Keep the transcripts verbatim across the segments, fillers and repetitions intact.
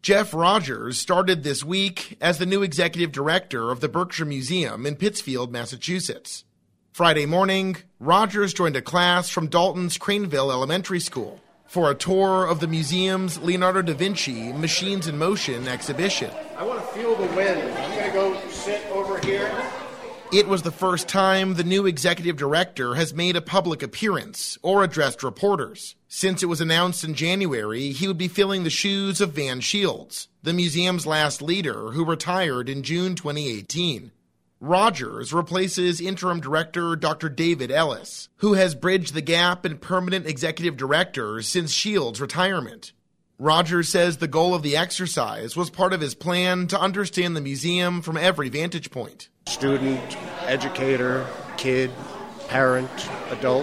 Jeff Rogers started this week as the new executive director of the Berkshire Museum in Pittsfield, Massachusetts. Friday morning, Rogers joined a class from Dalton's Craneville Elementary School for a tour of the museum's Leonardo da Vinci Machines in Motion exhibition. I want to feel the wind. I'm going to go sit over here. It was the first time the new executive director has made a public appearance or addressed reporters. Since it was announced in January, he would be filling the shoes of Van Shields, the museum's last leader who retired in June twenty eighteen. Rogers replaces interim director Doctor David Ellis, who has bridged the gap in permanent executive directors since Shields' retirement. Rogers says the goal of the exercise was part of his plan to understand the museum from every vantage point. Student, educator, kid, parent, adult,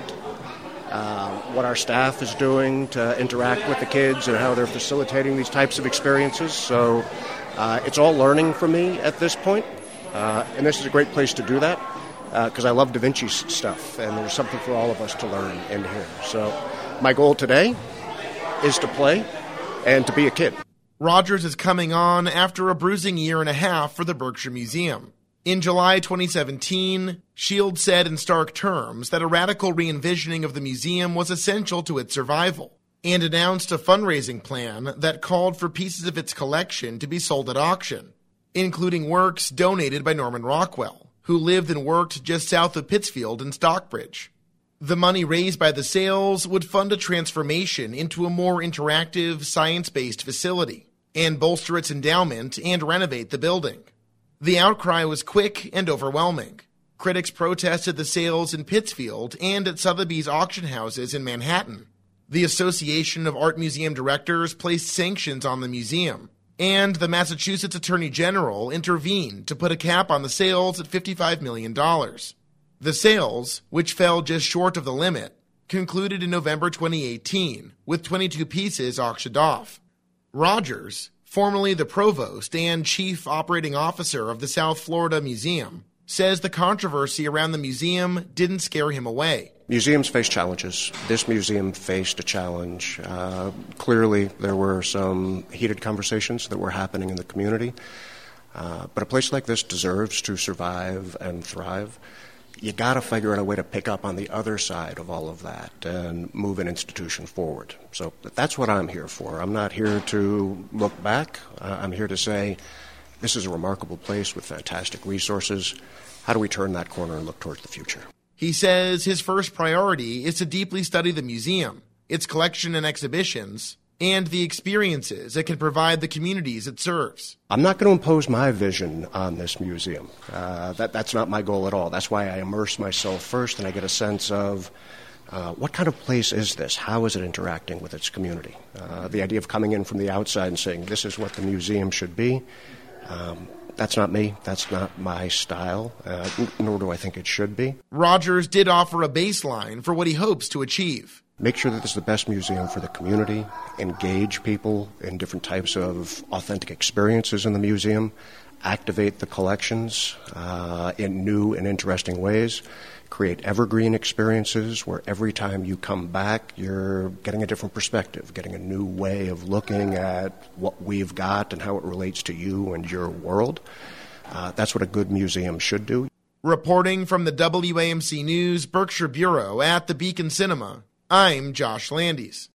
uh, what our staff is doing to interact with the kids and how they're facilitating these types of experiences. So uh, it's all learning for me at this point. Uh, and this is a great place to do that because uh, I love Da Vinci's stuff, and there's something for all of us to learn in here. So my goal today is to play and to be a kid. Rogers is coming on after a bruising year and a half for the Berkshire Museum. In July twenty seventeen, Shields said in stark terms that a radical re-envisioning of the museum was essential to its survival, and announced a fundraising plan that called for pieces of its collection to be sold at auction, including works donated by Norman Rockwell, who lived and worked just south of Pittsfield in Stockbridge. The money raised by the sales would fund a transformation into a more interactive, science-based facility, and bolster its endowment and renovate the building. The outcry was quick and overwhelming. Critics protested the sales in Pittsfield and at Sotheby's auction houses in Manhattan. The Association of Art Museum Directors placed sanctions on the museum, and the Massachusetts Attorney General intervened to put a cap on the sales at fifty-five million dollars. The sales, which fell just short of the limit, concluded in November twenty eighteen, with twenty-two pieces auctioned off. Rogers, formerly the provost and chief operating officer of the South Florida Museum, says the controversy around the museum didn't scare him away. Museums face challenges. This museum faced a challenge. Uh, clearly, there were some heated conversations that were happening in the community. Uh, but a place like this deserves to survive and thrive. You got to figure out a way to pick up on the other side of all of that and move an institution forward. So that's what I'm here for. I'm not here to look back. Uh, I'm here to say this is a remarkable place with fantastic resources. How do we turn that corner and look towards the future? He says his first priority is to deeply study the museum, its collection and exhibitions, and the experiences it can provide the communities it serves. I'm not going to impose my vision on this museum. Uh, that, that's not my goal at all. That's why I immerse myself first and I get a sense of uh, what kind of place is this? How is it interacting with its community? Uh, the idea of coming in from the outside and saying this is what the museum should be, um, that's not me. That's not my style, uh, nor do I think it should be. Rogers did offer a baseline for what he hopes to achieve. Make sure that this is the best museum for the community, engage people in different types of authentic experiences in the museum, activate the collections uh, in new and interesting ways, create evergreen experiences where every time you come back you're getting a different perspective, getting a new way of looking at what we've got and how it relates to you and your world. Uh, that's what a good museum should do. Reporting from the W A M C News Berkshire Bureau at the Beacon Cinema, I'm Josh Landis.